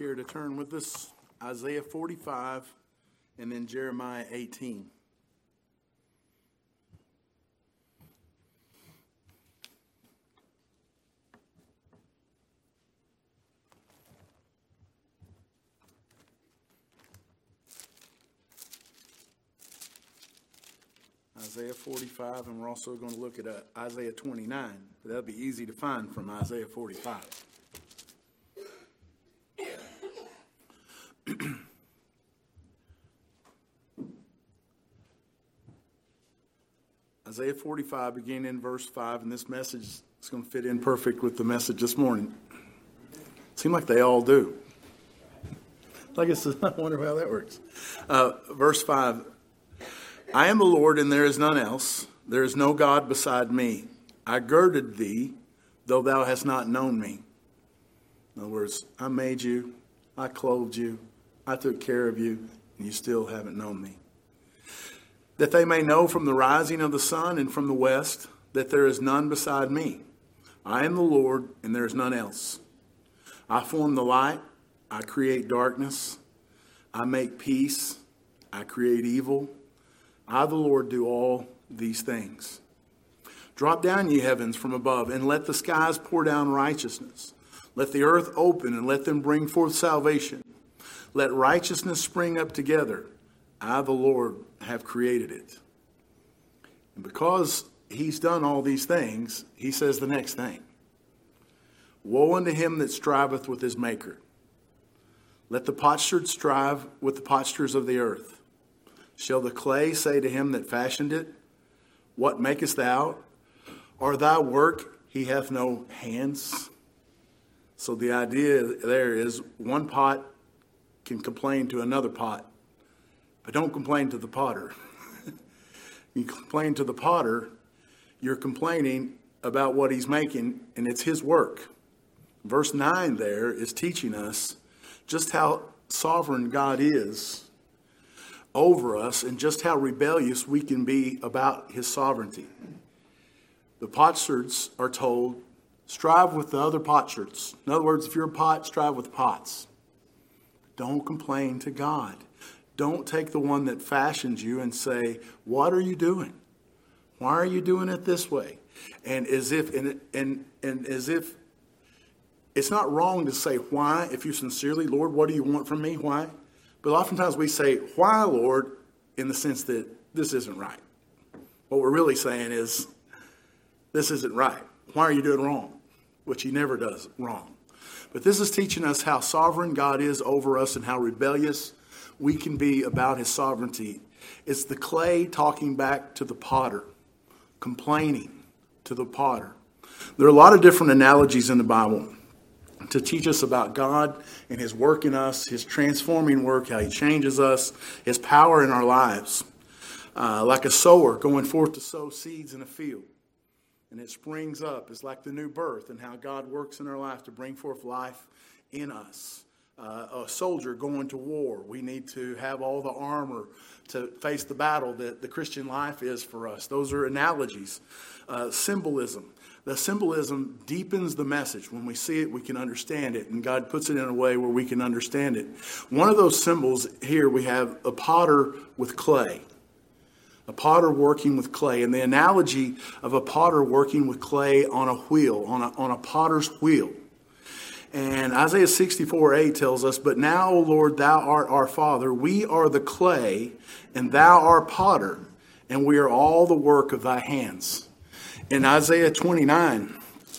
care to turn with us? Isaiah 45 and then Jeremiah 18. Isaiah 45, and we're also going to look at Isaiah 29. But that'll be easy to find from Isaiah 45. Isaiah 45, beginning in verse 5, and this message is going to fit in perfect with the message this morning. Seem like they all do. I wonder how that works. Verse 5, I am the Lord, and there is none else. There is no God beside me. I girded thee, though thou hast not known me. In other words, I made you, I clothed you, I took care of you, and you still haven't known me. That they may know from the rising of the sun and from the west that there is none beside me. I am the Lord, and there is none else. I form the light, I create darkness, I make peace, I create evil. I, the Lord, do all these things. Drop down, ye heavens, from above, and let the skies pour down righteousness. Let the earth open, and let them bring forth salvation. Let righteousness spring up together. I, the Lord, have created it. And because he's done all these things, he says the next thing. Woe unto him that striveth with his maker. Let the potsherd strive with the potshers of the earth. Shall the clay say to him that fashioned it, what makest thou? Or thy work, he hath no hands? So the idea there is one pot can complain to another pot, but don't complain to the potter. You complain to the potter, you're complaining about what he's making, and it's his work. Verse 9 there is teaching us just how sovereign God is over us and just how rebellious we can be about his sovereignty. The potsherds are told, strive with the other potsherds. In other words, if you're a pot, strive with pots. Don't complain to God. Don't take the one that fashions you and say, what are you doing? Why are you doing it this way? And as if it's not wrong to say why, if you sincerely, Lord, what do you want from me? Why? But oftentimes we say, why, Lord, in the sense that this isn't right. What we're really saying is, this isn't right. Why are you doing wrong? Which he never does wrong. But this is teaching us how sovereign God is over us and how rebellious we can be about his sovereignty. It's the clay talking back to the potter, complaining to the potter. There are a lot of different analogies in the Bible to teach us about God and his work in us, his transforming work, how he changes us, his power in our lives. Like a sower going forth to sow seeds in a field. And it springs up. It's like the new birth and how God works in our life to bring forth life in us. A soldier going to war. We need to have all the armor to face the battle that the Christian life is for us. Those are analogies. Symbolism. The symbolism deepens the message. When we see it, we can understand it. And God puts it in a way where we can understand it. One of those symbols here, we have a potter with clay. A potter working with clay. And the analogy of a potter working with clay on a wheel, on a potter's wheel. And Isaiah 64:8 tells us, but now, O Lord, thou art our Father. We are the clay, and thou art potter, and we are all the work of thy hands. In Isaiah 29,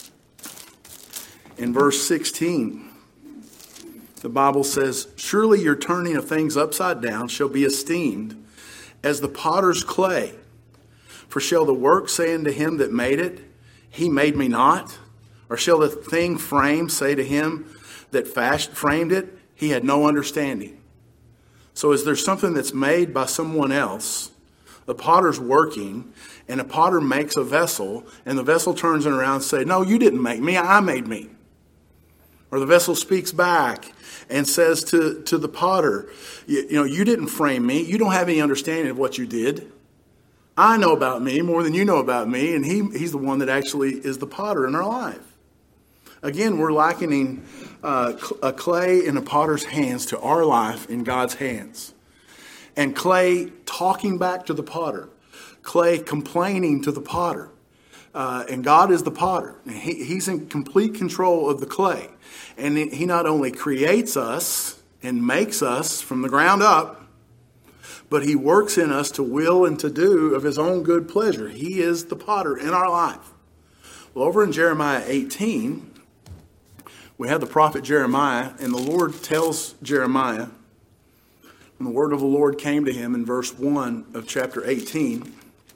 in verse 16, the Bible says, surely your turning of things upside down shall be esteemed as the potter's clay. For shall the work say unto him that made it, he made me not? Or shall the thing framed say to him that framed it, he had no understanding? So is there something that's made by someone else? The potter's working, and a potter makes a vessel, and the vessel turns it around and says, no, you didn't make me, I made me. Or the vessel speaks back and says to the potter, you didn't frame me, you don't have any understanding of what you did. I know about me more than you know about me, and he's the one that actually is the potter in our life. Again, we're likening a clay in a potter's hands to our life in God's hands. And clay talking back to the potter. Clay complaining to the potter. And God is the potter. He's in complete control of the clay. And he not only creates us and makes us from the ground up, but he works in us to will and to do of his own good pleasure. He is the potter in our life. Well, over in Jeremiah 18, we have the prophet Jeremiah, and the Lord tells Jeremiah, and the word of the Lord came to him in verse 1 of chapter 18.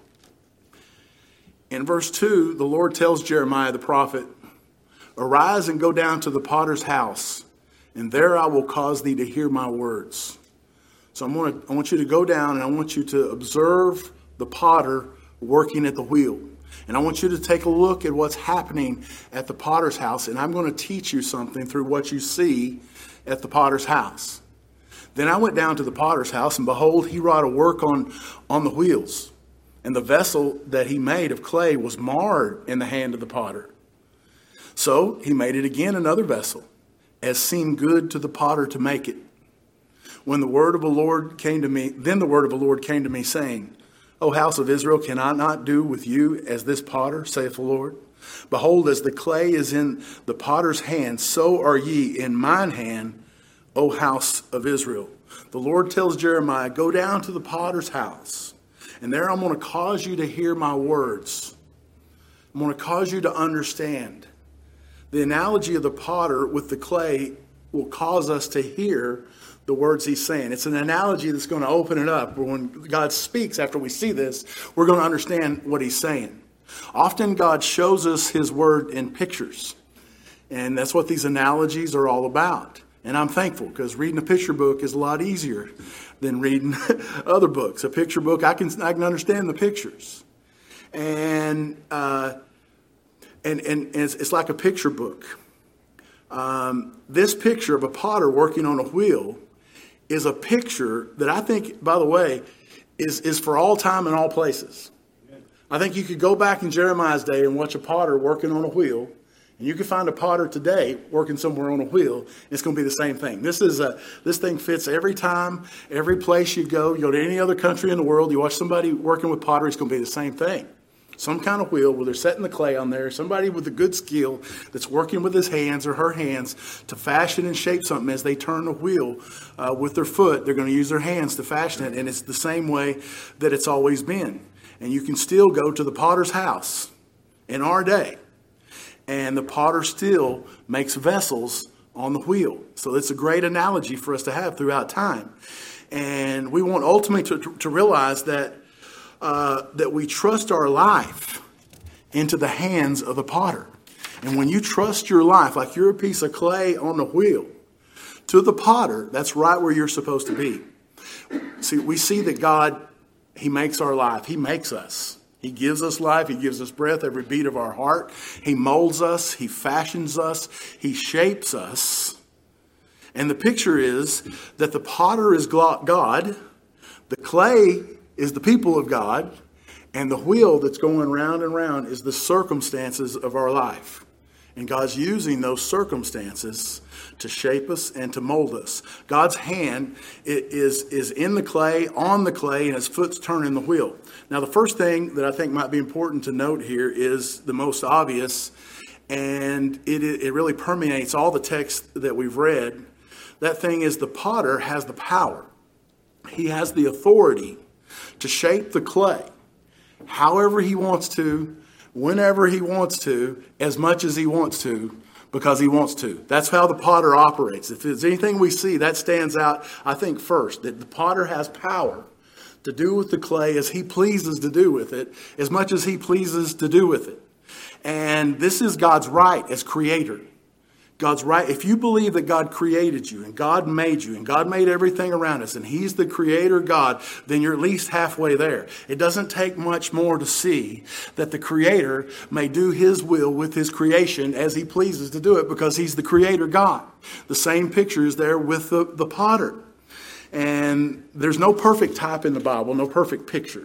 In verse 2, the Lord tells Jeremiah the prophet, "Arise and go down to the potter's house, and there I will cause thee to hear my words." So I want you to go down, and I want you to observe the potter working at the wheel. And I want you to take a look at what's happening at the potter's house, and I'm going to teach you something through what you see at the potter's house. Then I went down to the potter's house, and behold, he wrought a work on the wheels. And the vessel that he made of clay was marred in the hand of the potter. So he made it again another vessel, as seemed good to the potter to make it. When the word of the Lord came to me, then the word of the Lord came to me, saying, O house of Israel, can I not do with you as this potter, saith the Lord? Behold, as the clay is in the potter's hand, so are ye in mine hand, O house of Israel. The Lord tells Jeremiah, go down to the potter's house, and there I'm going to cause you to hear my words. I'm going to cause you to understand. The analogy of the potter with the clay will cause us to hear the words he's saying. It's an analogy that's going to open it up. When God speaks after we see this, we're going to understand what he's saying. Often God shows us his word in pictures. And that's what these analogies are all about. And I'm thankful, because reading a picture book is a lot easier than reading other books. A picture book, I can understand the pictures. And it's like a picture book. This picture of a potter working on a wheel is a picture that I think, by the way, is for all time and all places. I think you could go back in Jeremiah's day and watch a potter working on a wheel, and you can find a potter today working somewhere on a wheel. It's going to be the same thing. This thing fits every time, every place you go. You go to any other country in the world, you watch somebody working with pottery, it's going to be the same thing. Some kind of wheel where they're setting the clay on there. Somebody with a good skill that's working with his hands or her hands to fashion and shape something. As they turn the wheel with their foot, they're going to use their hands to fashion it. And it's the same way that it's always been. And you can still go to the potter's house in our day, and the potter still makes vessels on the wheel. So it's a great analogy for us to have throughout time. And we want ultimately to realize that we trust our life into the hands of the potter. And when you trust your life, like you're a piece of clay on the wheel, to the potter, that's right where you're supposed to be. See, we see that God, he makes our life. He makes us. He gives us life. He gives us breath, every beat of our heart. He molds us. He fashions us. He shapes us. And the picture is that the potter is God, the clay is the people of God, and the wheel that's going round and round is the circumstances of our life. And God's using those circumstances to shape us and to mold us. God's hand is in the clay, on the clay, and his foot's turning the wheel. Now, the first thing that I think might be important to note here is the most obvious, and it really permeates all the text that we've read. That thing is the potter has the power. He has the authority to shape the clay however he wants to, whenever he wants to, as much as he wants to, because he wants to. That's how the potter operates. If there's anything we see, that stands out, I think, first, that the potter has power to do with the clay as he pleases to do with it, as much as he pleases to do with it. And this is God's right as creator. God's right. If you believe that God created you and God made you and God made everything around us and he's the creator God, then you're at least halfway there. It doesn't take much more to see that the creator may do his will with his creation as he pleases to do it, because he's the creator God. The same picture is there with the potter. And there's no perfect type in the Bible, no perfect picture.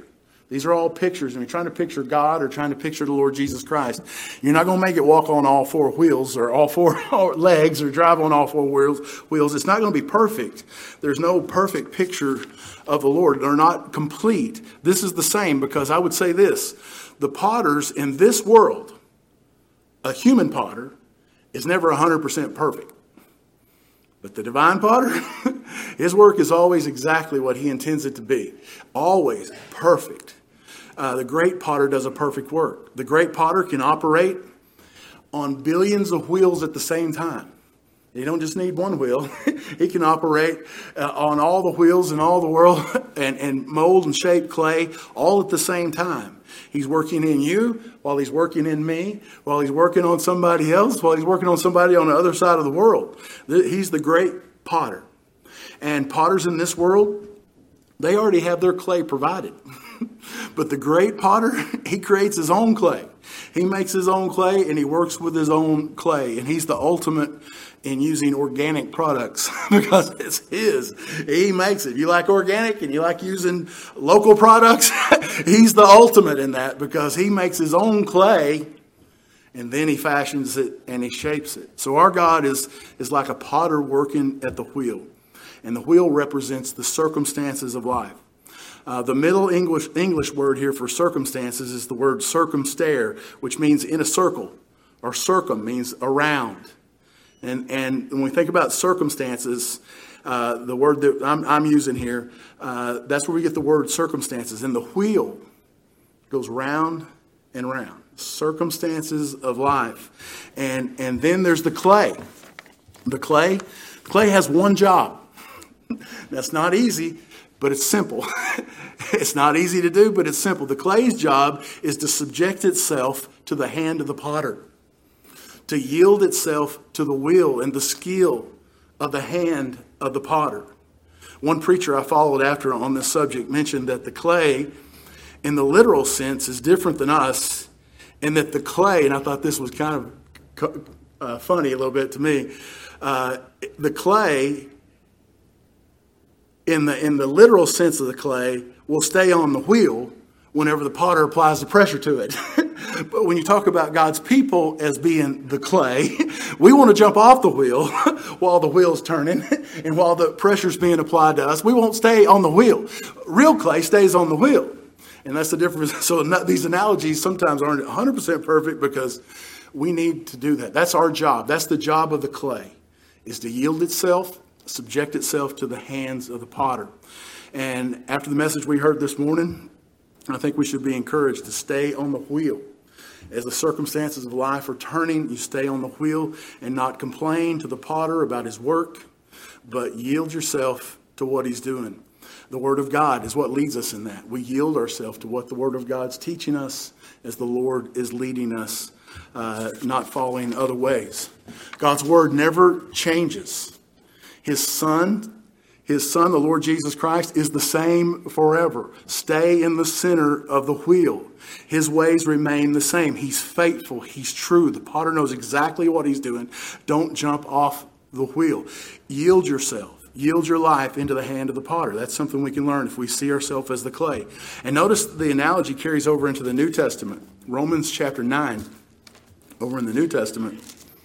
These are all pictures. And you're trying to picture God or trying to picture the Lord Jesus Christ. You're not going to make it walk on all four wheels or all four legs or drive on all four wheels. It's not going to be perfect. There's no perfect picture of the Lord. They're not complete. This is the same, because I would say this. The potters in this world, a human potter, is never 100% perfect. But the divine potter, his work is always exactly what he intends it to be. Always perfect. The great potter does a perfect work. The great potter can operate on billions of wheels at the same time. You don't just need one wheel. He can operate on all the wheels in all the world and mold and shape clay all at the same time. He's working in you while he's working in me, while he's working on somebody else, while he's working on somebody on the other side of the world. He's the great potter. And potters in this world, they already have their clay provided. But the great potter, he creates his own clay. He makes his own clay and he works with his own clay. And he's the ultimate in using organic products because it's his. He makes it. You like organic and you like using local products? He's the ultimate in that because he makes his own clay and then he fashions it and he shapes it. So our God is like a potter working at the wheel. And the wheel represents the circumstances of life. The Middle English word here for circumstances is the word circumstare, which means in a circle, or circum means around. And when we think about circumstances, the word that I'm using here, that's where we get the word circumstances. And the wheel goes round and round. Circumstances of life. And then there's the clay. The clay has one job. That's not easy, but it's simple. It's not easy to do, but it's simple. The clay's job is to subject itself to the hand of the potter, to yield itself to the will and the skill of the hand of the potter. One preacher I followed after on this subject mentioned that the clay, in the literal sense, is different than us, and that the clay, and I thought this was kind of funny a little bit to me, the clay, in the literal sense of the clay, will stay on the wheel whenever the potter applies the pressure to it. But when you talk about God's people as being the clay, we want to jump off the wheel while the wheel's turning and while the pressure's being applied to us. We won't stay on the wheel. Real clay stays on the wheel. And that's the difference. So these analogies sometimes aren't 100% perfect because we need to do that. That's our job. That's the job of the clay, is to yield itself, subject itself to the hands of the potter. And after the message we heard this morning, I think we should be encouraged to stay on the wheel. As the circumstances of life are turning, you stay on the wheel and not complain to the potter about his work, but yield yourself to what he's doing. The Word of God is what leads us in that. We yield ourselves to what the Word of God's teaching us as the Lord is leading us, not following other ways. God's Word never changes. His Son, the Lord Jesus Christ, is the same forever. Stay in the center of the wheel. His ways remain the same. He's faithful. He's true. The potter knows exactly what he's doing. Don't jump off the wheel. Yield yourself. Yield your life into the hand of the potter. That's something we can learn if we see ourselves as the clay. And notice the analogy carries over into the New Testament. Romans chapter 9, over in the New Testament.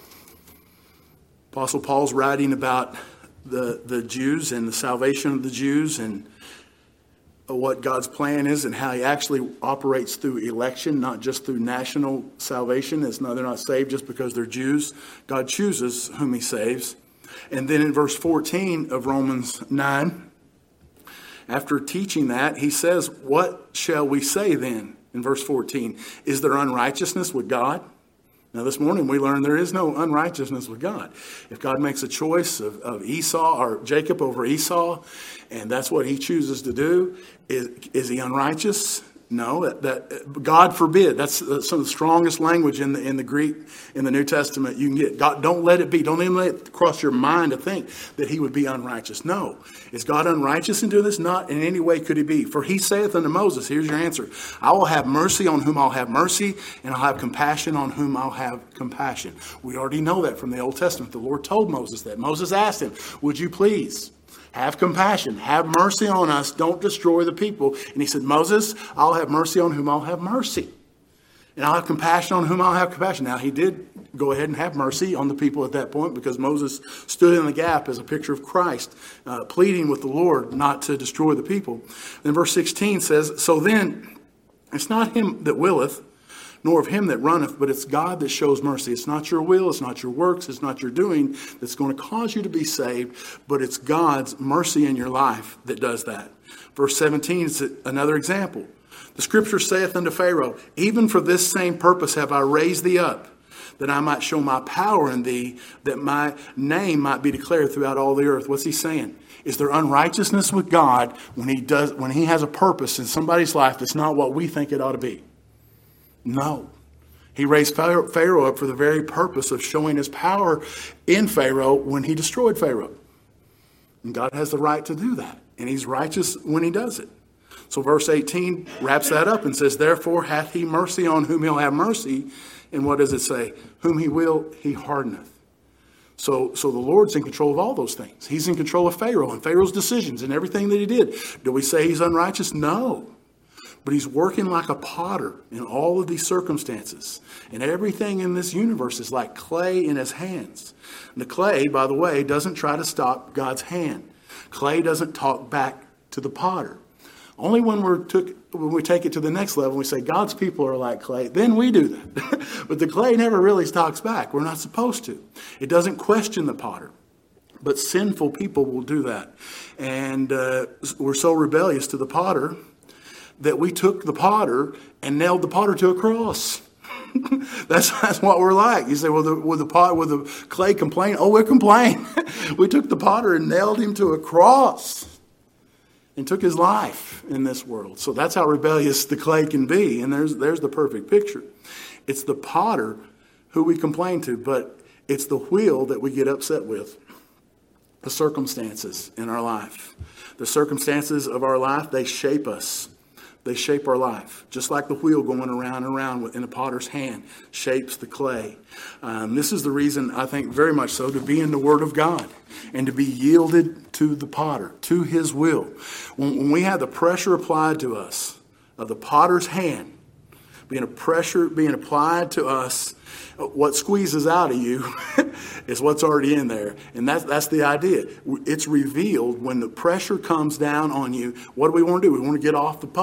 Apostle Paul's writing about the Jews and the salvation of the Jews and what God's plan is and how he actually operates through election, not just through national salvation. They're not saved just because they're Jews. God chooses whom he saves. And then in verse 14 of Romans 9, after teaching that, he says, what shall we say then? In verse 14, is there unrighteousness with God? Now, this morning we learned there is no unrighteousness with God. If God makes a choice of Esau or Jacob over Esau, and that's what he chooses to do, is he unrighteous? No, that God forbid. That's some of the strongest language in the Greek in the New Testament you can get. God, don't let it be. Don't even let it cross your mind to think that he would be unrighteous. No. Is God unrighteous in doing this? Not in any way could he be. For he saith unto Moses, here's your answer. I will have mercy on whom I'll have mercy, and I'll have compassion on whom I'll have compassion. We already know that from the Old Testament. The Lord told Moses that. Moses asked him, would you please Have compassion. Have mercy on us. Don't destroy the people. And he said, Moses, I'll have mercy on whom I'll have mercy. And I'll have compassion on whom I'll have compassion. Now, he did go ahead and have mercy on the people at that point because Moses stood in the gap as a picture of Christ, pleading with the Lord not to destroy the people. Then verse 16 says, so then, it's not him that willeth, nor of him that runneth, but it's God that shows mercy. It's not your will, it's not your works, it's not your doing that's going to cause you to be saved, but it's God's mercy in your life that does that. Verse 17 is another example. The scripture saith unto Pharaoh, even for this same purpose have I raised thee up, that I might show my power in thee, that my name might be declared throughout all the earth. What's he saying? Is there unrighteousness with God when he has a purpose in somebody's life that's not what we think it ought to be? No. He raised Pharaoh up for the very purpose of showing his power in Pharaoh when he destroyed Pharaoh. And God has the right to do that. And he's righteous when he does it. So verse 18 wraps that up and says, therefore hath he mercy on whom he'll have mercy. And what does it say? Whom he will, he hardeneth. So the Lord's in control of all those things. He's in control of Pharaoh and Pharaoh's decisions and everything that he did. Do we say he's unrighteous? No. But he's working like a potter in all of these circumstances. And everything in this universe is like clay in his hands. And the clay, by the way, doesn't try to stop God's hand. Clay doesn't talk back to the potter. Only when we take it to the next level, we say God's people are like clay, then we do that. But the clay never really talks back. We're not supposed to. It doesn't question the potter. But sinful people will do that. And we're so rebellious to the potter that we took the potter and nailed the potter to a cross. That's what we're like. You say, well, would the clay complain? Oh, we'll complain. We took the potter and nailed him to a cross and took his life in this world. So that's how rebellious the clay can be. And there's the perfect picture. It's the potter who we complain to, but it's the wheel that we get upset with. The circumstances in our life. The circumstances of our life, they shape us. They shape our life. Just like the wheel going around and around in a potter's hand shapes the clay. This is the reason, I think, very much so, to be in the Word of God and to be yielded to the potter, to his will. When we have the pressure applied to us of the potter's hand, being applied to us, what squeezes out of you is what's already in there. And that's the idea. It's revealed when the pressure comes down on you. What do we want to do? We want to get off the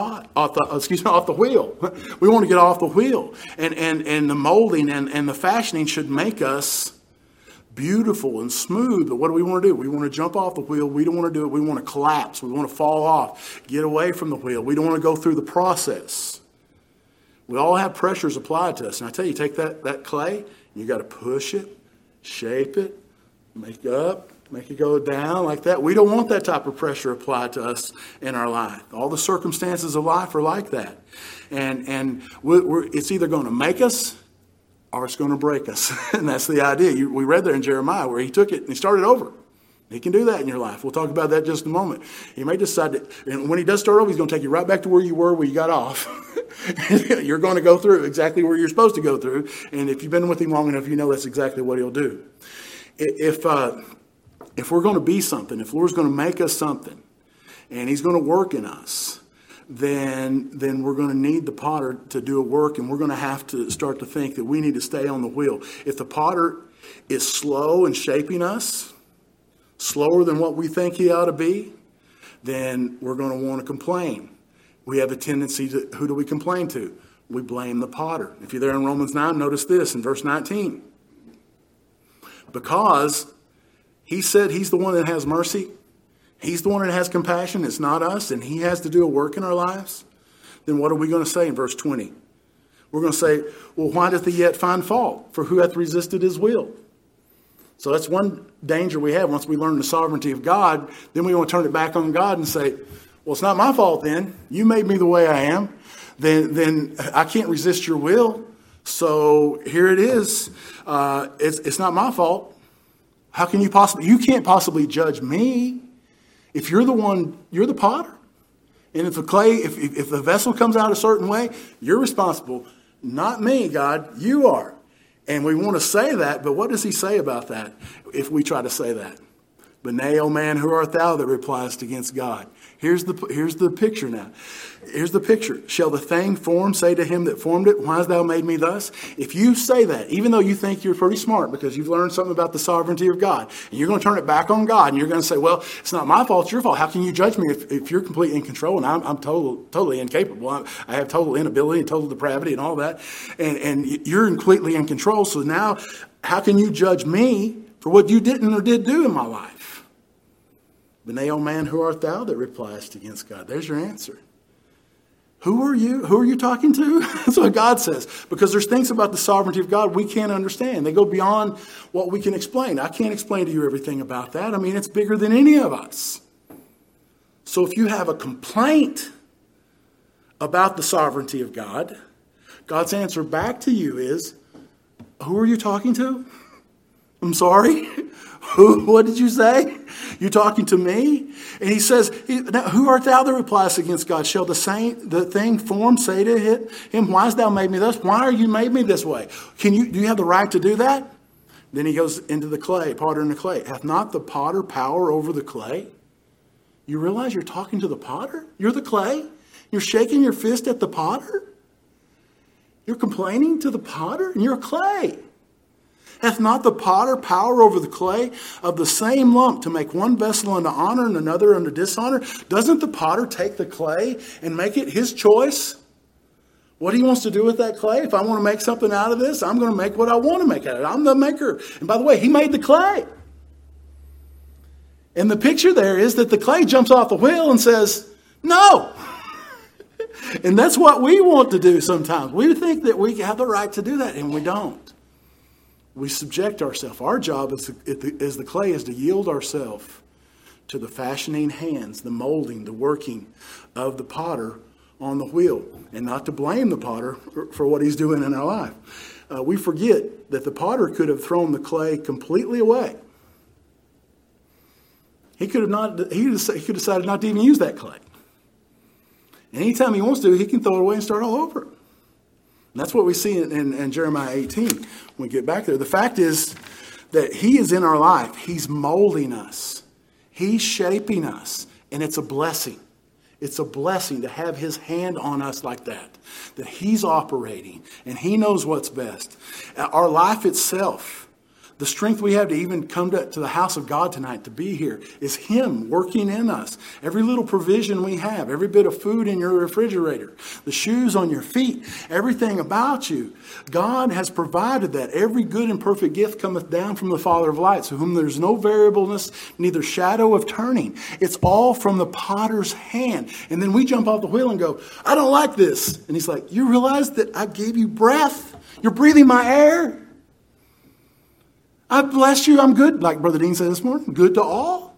wheel. We want to get off the wheel. And the molding and the fashioning should make us beautiful and smooth. But what do we want to do? We want to jump off the wheel. We don't want to do it. We want to collapse. We want to fall off, get away from the wheel. We don't want to go through the process. We all have pressures applied to us. And I tell you, take that clay, you got to push it, shape it, make it go down like that. We don't want that type of pressure applied to us in our life. All the circumstances of life are like that. And it's either going to make us or it's going to break us. And that's the idea. We read there in Jeremiah where he took it and he started over. He can do that in your life. We'll talk about that in just a moment. He may decide that, and when he does start over, he's going to take you right back to where you were, where you got off. You're going to go through exactly where you're supposed to go through. And if you've been with him long enough, you know that's exactly what he'll do. If we're going to be something, if the Lord's going to make us something, and he's going to work in us, then we're going to need the potter to do a work, and we're going to have to start to think that we need to stay on the wheel. If the potter is slow in shaping us, slower than what we think he ought to be, then we're going to want to complain. We have a tendency to, who do we complain to? We blame the potter. If you're there in Romans 9, notice this in verse 19. Because he said he's the one that has mercy, he's the one that has compassion, it's not us, and he has to do a work in our lives, then what are we going to say in verse 20? We're going to say, well, why doth he yet find fault? For who hath resisted his will? So that's one danger we have once we learn the sovereignty of God. Then we want to turn it back on God and say, well, it's not my fault then. You made me the way I am. Then I can't resist your will. So here it is. It's not my fault. How can you can't possibly judge me if you're the one, you're the potter. And if the clay, if the vessel comes out a certain way, you're responsible. Not me, God, you are. And we want to say that, but what does he say about that if we try to say that? But nay, O man, who art thou that repliest against God? Here's the picture now. Here's the picture. Shall the thing formed say to him that formed it, why hast thou made me thus? If you say that, even though you think you're pretty smart because you've learned something about the sovereignty of God, and you're going to turn it back on God, and you're going to say, well, it's not my fault, it's your fault. How can you judge me if you're completely in control and I'm totally incapable? I have total inability and total depravity and all that. And you're completely in control. So now, how can you judge me for what you didn't or did do in my life? But nay, O man, who art thou that repliest against God? There's your answer. Who are you? Who are you talking to? That's what God says. Because there's things about the sovereignty of God we can't understand. They go beyond what we can explain. I can't explain to you everything about that. I mean, it's bigger than any of us. So if you have a complaint about the sovereignty of God, God's answer back to you is, who are you talking to? I'm sorry? What did you say? You talking to me? And he says, who art thou that repliest against God? Shall the thing formed say to him, why hast thou made me thus? Why are you made me this way? Do you have the right to do that? Then he goes into the clay, potter in the clay. Hath not the potter power over the clay? You realize you're talking to the potter? You're the clay? You're shaking your fist at the potter? You're complaining to the potter? And you're clay. Hath not the potter power over the clay of the same lump to make one vessel unto honor and another unto dishonor? Doesn't the potter take the clay and make it his choice? What he wants to do with that clay? If I want to make something out of this, I'm going to make what I want to make out of it. I'm the maker. And by the way, he made the clay. And the picture there is that the clay jumps off the wheel and says, no. And that's what we want to do sometimes. We think that we have the right to do that, and we don't. We subject ourselves. Our job as the clay is to yield ourselves to the fashioning hands, the molding, the working of the potter on the wheel, and not to blame the potter for what he's doing in our life. We forget that the potter could have thrown the clay completely away. He could have decided not to even use that clay. Anytime he wants to, he can throw it away and start all over. And that's what we see in Jeremiah 18 when we get back there. The fact is that he is in our life. He's molding us. He's shaping us. And it's a blessing. It's a blessing to have his hand on us like that. That he's operating and he knows what's best. Our life itself, the strength we have to even come to the house of God tonight, to be here, is him working in us. Every little provision we have, every bit of food in your refrigerator, the shoes on your feet, everything about you, God has provided that. Every good and perfect gift cometh down from the Father of lights, to whom there's no variableness, neither shadow of turning. It's all from the potter's hand. And then we jump off the wheel and go, I don't like this. And he's like, you realize that I gave you breath? You're breathing my air? I bless you, I'm good, like Brother Dean said this morning, good to all.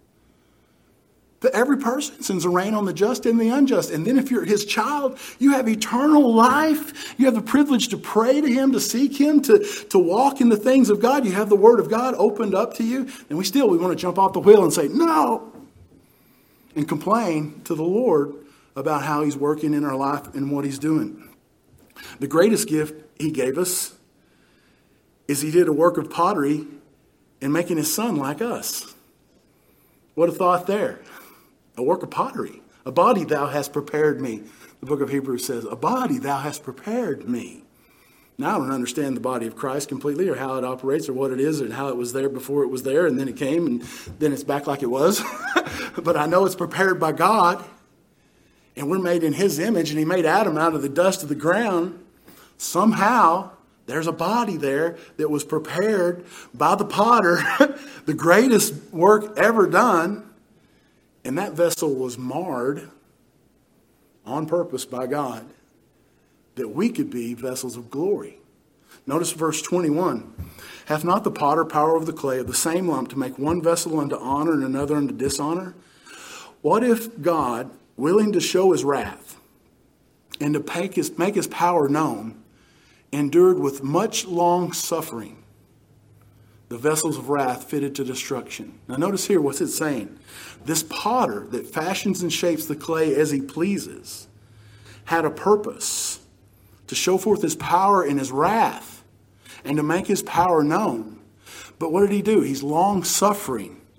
To every person sends a rain on the just and the unjust. And then if you're his child, you have eternal life. You have the privilege to pray to him, to seek him, to walk in the things of God. You have the word of God opened up to you. And we want to jump off the wheel and say, no, and complain to the Lord about how he's working in our life and what he's doing. The greatest gift he gave us is he did a work of pottery in making his son like us. What a thought there. A work of pottery. A body thou hast prepared me. The book of Hebrews says, a body thou hast prepared me. Now I don't understand the body of Christ completely, or how it operates, or what it is, and how it was there before it was there, and then it came, and then it's back like it was. But I know it's prepared by God. And we're made in his image, and he made Adam out of the dust of the ground. Somehow there's a body there that was prepared by the potter, the greatest work ever done. And that vessel was marred on purpose by God, that we could be vessels of glory. Notice verse 21. Hath not the potter power over the clay of the same lump to make one vessel unto honor and another unto dishonor? What if God, willing to show his wrath and to make his power known, endured with much long suffering the vessels of wrath fitted to destruction? Now notice here, what's it saying? This potter that fashions and shapes the clay as he pleases had a purpose to show forth his power in his wrath and to make his power known. But what did he do? He's long suffering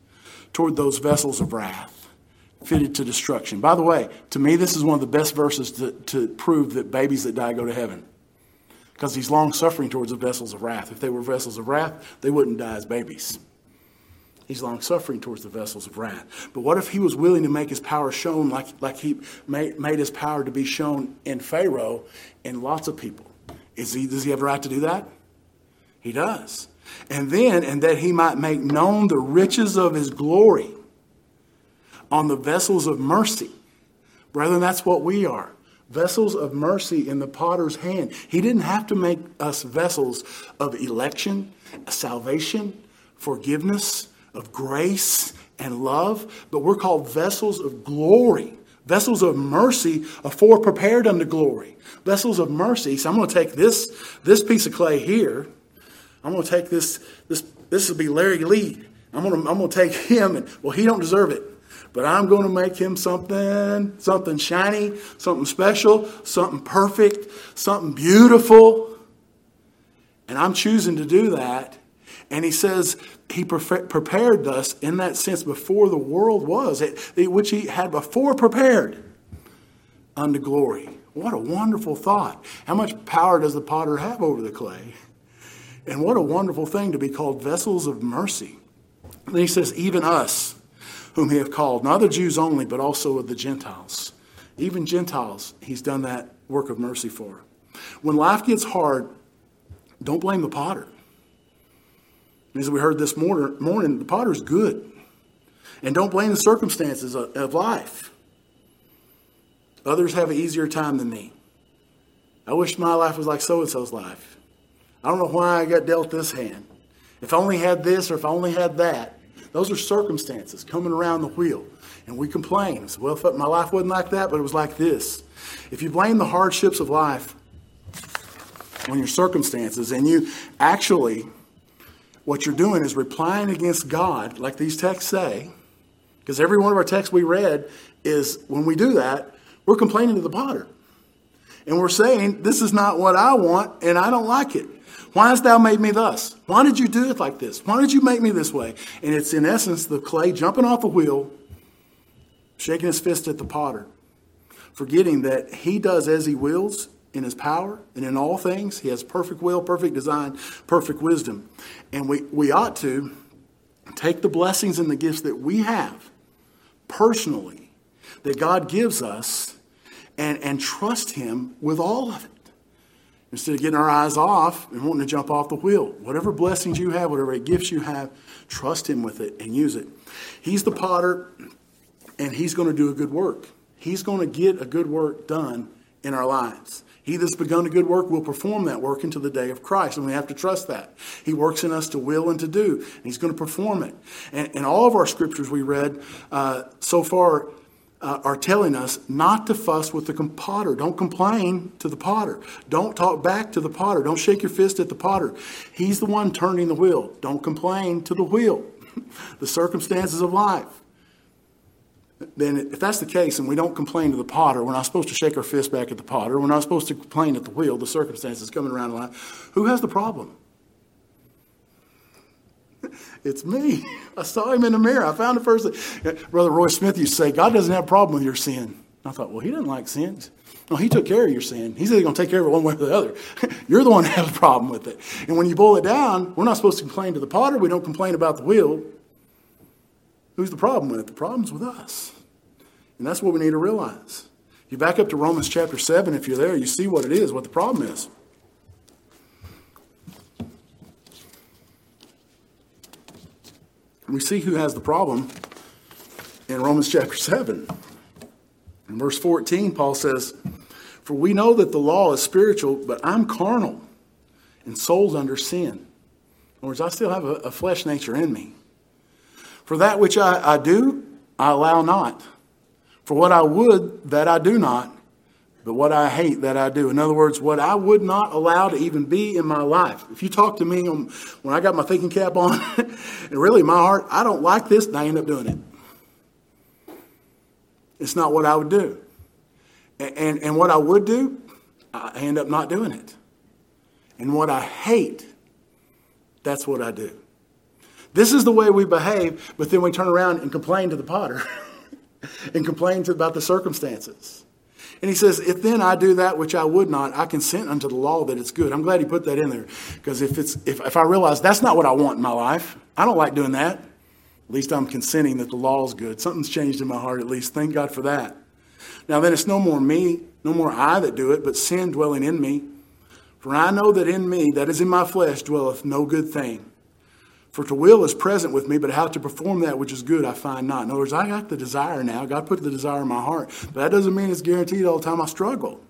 toward those vessels of wrath, fitted to destruction. By the way, to me, this is one of the best verses to prove that babies that die go to heaven. Because he's long-suffering towards the vessels of wrath. If they were vessels of wrath, they wouldn't die as babies. He's long-suffering towards the vessels of wrath. But what if he was willing to make his power shown like he made his power to be shown in Pharaoh and lots of people? Does he have a right to do that? He does. And that he might make known the riches of his glory on the vessels of mercy. Brethren, that's what we are. Vessels of mercy in the potter's hand. He didn't have to make us vessels of election, salvation, forgiveness, of grace and love, but we're called vessels of glory. Vessels of mercy afore prepared unto glory. Vessels of mercy. So I'm going to take this piece of clay here. I'm going to take this will be Larry Lee. I'm going to take him, and well, he don't deserve it. But I'm going to make him something shiny, something special, something perfect, something beautiful. And I'm choosing to do that. And he says he prepared us in that sense before the world was, which he had before prepared unto glory. What a wonderful thought. How much power does the potter have over the clay? And what a wonderful thing to be called vessels of mercy. And then he says, even us, whom he hath called, not the Jews only, but also of the Gentiles. Even Gentiles, he's done that work of mercy for. When life gets hard, don't blame the potter. As we heard this morning, the potter's good. And don't blame the circumstances of life. Others have an easier time than me. I wish my life was like so-and-so's life. I don't know why I got dealt this hand. If I only had this or if I only had that. Those are circumstances coming around the wheel. And we complain. So, well, if my life wasn't like that, but it was like this. If you blame the hardships of life on your circumstances, and you actually, what you're doing is replying against God, like these texts say, because every one of our texts we read is, when we do that, we're complaining to the potter. And we're saying, this is not what I want, and I don't like it. Why hast thou made me thus? Why did you do it like this? Why did you make me this way? And it's in essence the clay jumping off the wheel, shaking his fist at the potter, forgetting that he does as he wills in his power and in all things. He has perfect will, perfect design, perfect wisdom. And we ought to take the blessings and the gifts that we have personally, that God gives us, and trust him with all of it. Instead of getting our eyes off and wanting to jump off the wheel. Whatever blessings you have, whatever gifts you have, trust him with it and use it. He's the potter, and he's going to do a good work. He's going to get a good work done in our lives. He that's begun a good work will perform that work until the day of Christ, and we have to trust that. He works in us to will and to do, and he's going to perform it. And all of our scriptures we read so far are telling us not to fuss with the potter. Don't complain to the potter. Don't talk back to the potter. Don't shake your fist at the potter. He's the one turning the wheel. Don't complain to the wheel. The circumstances of life. Then if that's the case and we don't complain to the potter, we're not supposed to shake our fist back at the potter. We're not supposed to complain at the wheel, the circumstances coming around in life. Who has the problem? It's me. I saw him in the mirror. I found the person. Brother Roy Smith used to say, God doesn't have a problem with your sin. I thought, well, he doesn't like sin. No, he took care of your sin. He's either going to take care of it one way or the other. You're the one that has a problem with it. And when you boil it down, we're not supposed to complain to the potter. We don't complain about the wheel. Who's the problem with it? The problem's with us. And that's what we need to realize. You back up to Romans chapter 7, if you're there, you see what it is, what the problem is. We see who has the problem in Romans chapter 7. In verse 14, Paul says, for we know that the law is spiritual, but I'm carnal and sold under sin. In other words, I still have a flesh nature in me. For that which I do, I allow not. For what I would, that I do not. But what I hate, that I do. In other words, what I would not allow to even be in my life. If you talk to me when I got my thinking cap on, and really in my heart, I don't like this, and I end up doing it. It's not what I would do. And what I would do, I end up not doing it. And what I hate, that's what I do. This is the way we behave, but then we turn around and complain to the potter and complain about the circumstances. And he says, if then I do that which I would not, I consent unto the law that it's good. I'm glad he put that in there, because if I realize that's not what I want in my life, I don't like doing that. At least I'm consenting that the law is good. Something's changed in my heart, at least. Thank God for that. Now then, it's no more me, no more I that do it, but sin dwelling in me. For I know that in me, that is in my flesh, dwelleth no good thing. For to will is present with me, but how to perform that which is good I find not. In other words, I got the desire now. God put the desire in my heart. But that doesn't mean it's guaranteed all the time. I struggle.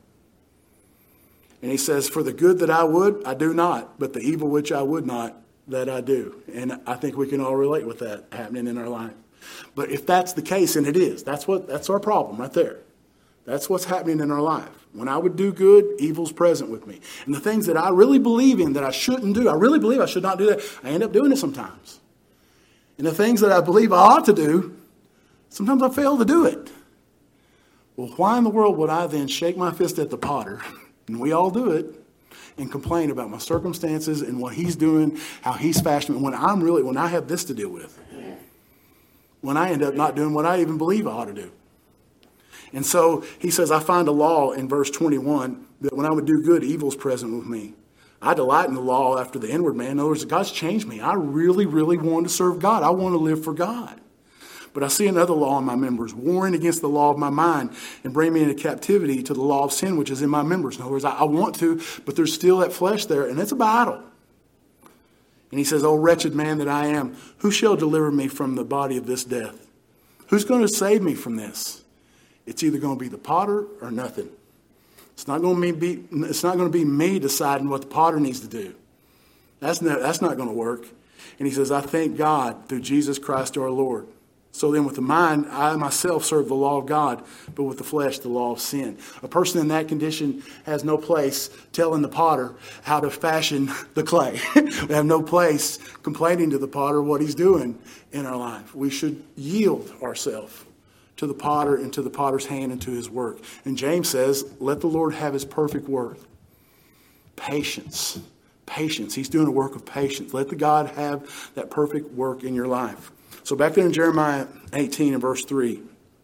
And he says, for the good that I would, I do not. But the evil which I would not, that I do. And I think we can all relate with that happening in our life. But if that's the case, and it is, that's our problem right there. That's what's happening in our life. When I would do good, evil's present with me. And the things that I really believe in that I shouldn't do, I really believe I should not do that, I end up doing it sometimes. And the things that I believe I ought to do, sometimes I fail to do it. Well, why in the world would I then shake my fist at the potter, and we all do it, and complain about my circumstances and what he's doing, how he's fashioning, when I have this to deal with? When I end up not doing what I even believe I ought to do. And so he says, I find a law in verse 21 that when I would do good, evil's present with me. I delight in the law after the inward man. In other words, God's changed me. I really, really want to serve God. I want to live for God. But I see another law in my members, warring against the law of my mind and bring me into captivity to the law of sin, which is in my members. In other words, I want to, but there's still that flesh there, and it's a battle. And he says, oh, wretched man that I am, who shall deliver me from the body of this death? Who's going to save me from this? It's either going to be the potter or nothing. It's not going to be me deciding what the potter needs to do. That's not going to work. And he says, I thank God through Jesus Christ our Lord. So then with the mind, I myself serve the law of God, but with the flesh, the law of sin. A person in that condition has no place telling the potter how to fashion the clay. We have no place complaining to the potter what he's doing in our life. We should yield ourselves to the potter and to the potter's hand and to his work. And James says, let the Lord have his perfect work. Patience. Patience. He's doing a work of patience. Let the God have that perfect work in your life. So back there in Jeremiah 18 and verse 3,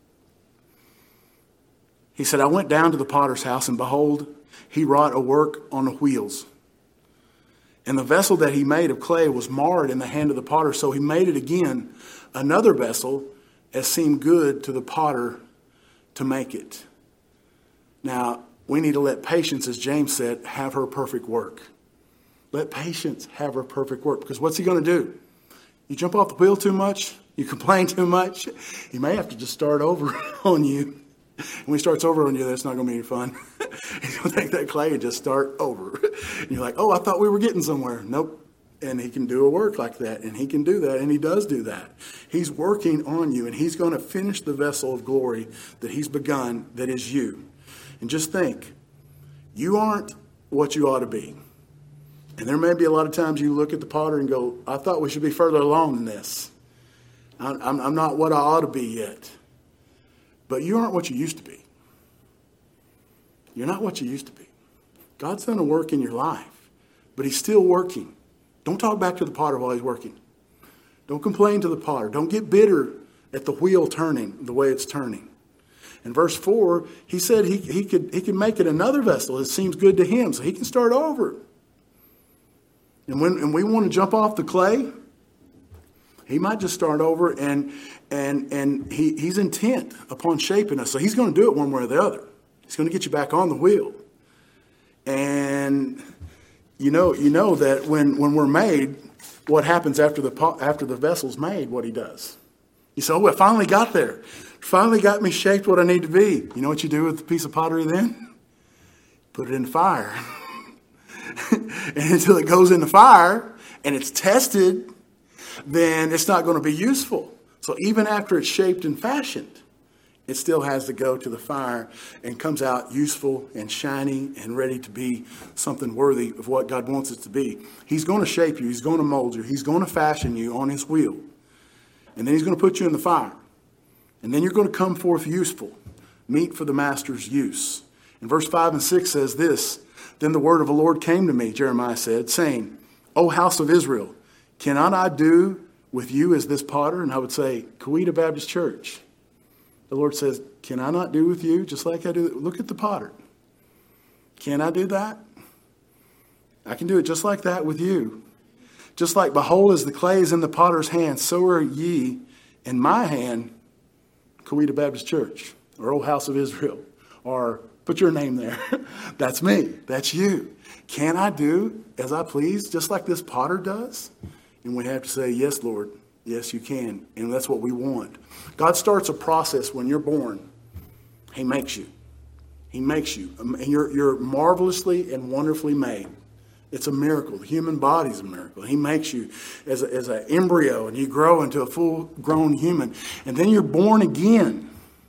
he said, I went down to the potter's house, and behold, he wrought a work on the wheels. And the vessel that he made of clay was marred in the hand of the potter. So he made it again, another vessel, as seemed good to the potter to make it. Now, we need to let patience, as James said, have her perfect work. Let patience have her perfect work. Because what's he going to do? You jump off the wheel too much? You complain too much? He may have to just start over on you. And when he starts over on you, that's not going to be any fun. He's going to take that clay and just start over. And you're like, oh, I thought we were getting somewhere. Nope. And he can do a work like that, and he can do that, and he does do that. He's working on you, and he's going to finish the vessel of glory that he's begun, that is you. And just think, you aren't what you ought to be. And there may be a lot of times you look at the potter and go, I thought we should be further along than this. I'm not what I ought to be yet. But you aren't what you used to be. You're not what you used to be. God's done a work in your life, but he's still working. Don't talk back to the potter while he's working. Don't complain to the potter. Don't get bitter at the wheel turning the way it's turning. In verse 4, he said he could make it another vessel that seems good to him, so he can start over. And when we want to jump off the clay, he might just start over, and he's intent upon shaping us. So he's going to do it one way or the other. He's going to get you back on the wheel. And you know that when we're made, what happens after the vessel's made, what he does. You say, oh, I finally got there. Finally got me shaped what I need to be. You know what you do with the piece of pottery then? Put it in the fire. And until it goes in the fire and it's tested, then it's not going to be useful. So even after it's shaped and fashioned, it still has to go to the fire and comes out useful and shiny and ready to be something worthy of what God wants it to be. He's going to shape you. He's going to mold you. He's going to fashion you on his wheel. And then he's going to put you in the fire. And then you're going to come forth useful, meet for the master's use. And verse 5 and 6 says this, Then the word of the Lord came to me, Jeremiah said, saying, O house of Israel, cannot I do with you as this potter? And I would say, Coweta Baptist Church. The Lord says, can I not do with you just like I do? Look at the potter. Can I do that? I can do it just like that with you. Just like, behold, as the clay is in the potter's hand, so are ye in my hand, Coweta Baptist Church, or Old House of Israel, or put your name there. That's me. That's you. Can I do as I please, just like this potter does? And we have to say, yes, Lord. Yes, you can. And that's what we want. God starts a process when you're born. He makes you. He makes you. And you're marvelously and wonderfully made. It's a miracle. The human body is a miracle. He makes you as an embryo, and you grow into a full-grown human. And then you're born again.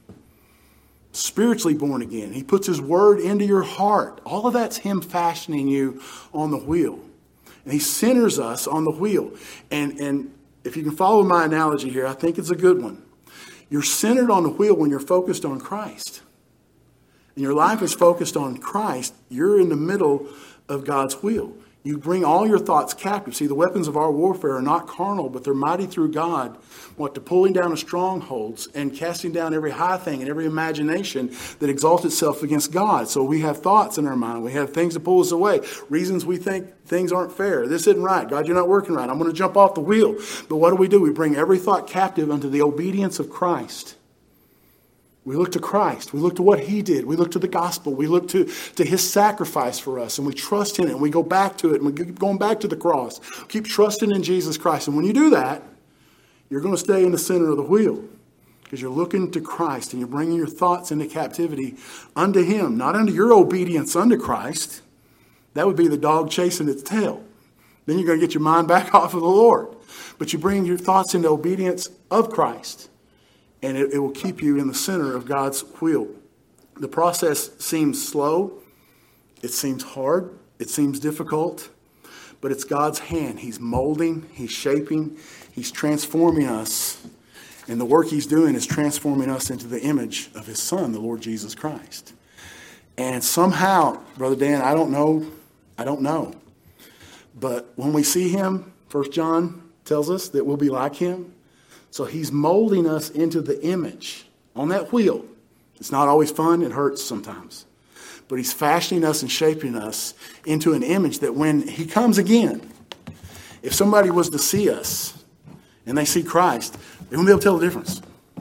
Spiritually born again. He puts his word into your heart. All of that's him fashioning you on the wheel. And he centers us on the wheel. And if you can follow my analogy here, I think it's a good one. You're centered on the wheel when you're focused on Christ. And your life is focused on Christ. You're in the middle of God's wheel. You bring all your thoughts captive. See, the weapons of our warfare are not carnal, but they're mighty through God, to pulling down of strongholds and casting down every high thing and every imagination that exalts itself against God. So we have thoughts in our mind. We have things that pull us away, reasons we think things aren't fair. This isn't right. God, you're not working right. I'm going to jump off the wheel. But what do? We bring every thought captive unto the obedience of Christ. We look to Christ. We look to what he did. We look to the gospel. We look to his sacrifice for us. And we trust in it. And we go back to it. And we keep going back to the cross. Keep trusting in Jesus Christ. And when you do that, you're going to stay in the center of the wheel. Because you're looking to Christ. And you're bringing your thoughts into captivity unto him. Not unto your obedience unto Christ. That would be the dog chasing its tail. Then you're going to get your mind back off of the Lord. But you bring your thoughts into obedience of Christ. And it will keep you in the center of God's wheel. The process seems slow. It seems hard. It seems difficult. But it's God's hand. He's molding. He's shaping. He's transforming us. And the work he's doing is transforming us into the image of his Son, the Lord Jesus Christ. And somehow, Brother Dan, I don't know. But when we see him, 1 John tells us that we'll be like him. So he's molding us into the image on that wheel. It's not always fun. It hurts sometimes. But he's fashioning us and shaping us into an image that when he comes again, if somebody was to see us and they see Christ, they won't be able to tell the difference.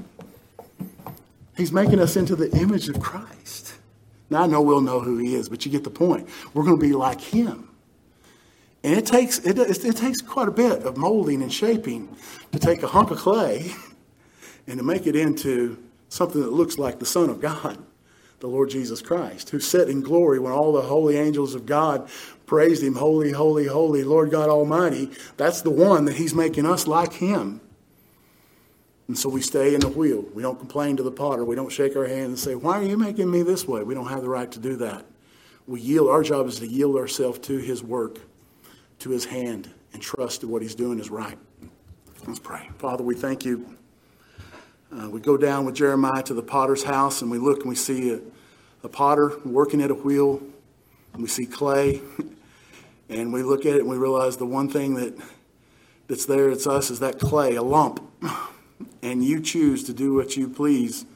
He's making us into the image of Christ. Now, I know we'll know who he is, but you get the point. We're going to be like him. And it takes quite a bit of molding and shaping to take a hunk of clay and to make it into something that looks like the Son of God, the Lord Jesus Christ, who sat in glory when all the holy angels of God praised him, holy, holy, holy, Lord God Almighty. That's the one that he's making us like him. And so we stay in the wheel. We don't complain to the potter. We don't shake our hand and say, why are you making me this way? We don't have the right to do that. We yield. Our job is to yield ourselves to his work, to his hand, and trust that what he's doing is right. Let's pray. Father, we thank you. We go down with Jeremiah to the potter's house, and we look and we see a potter working at a wheel, and we see clay, and we look at it and we realize the one thing that's there, it's us, is that clay, a lump. And you choose to do what you please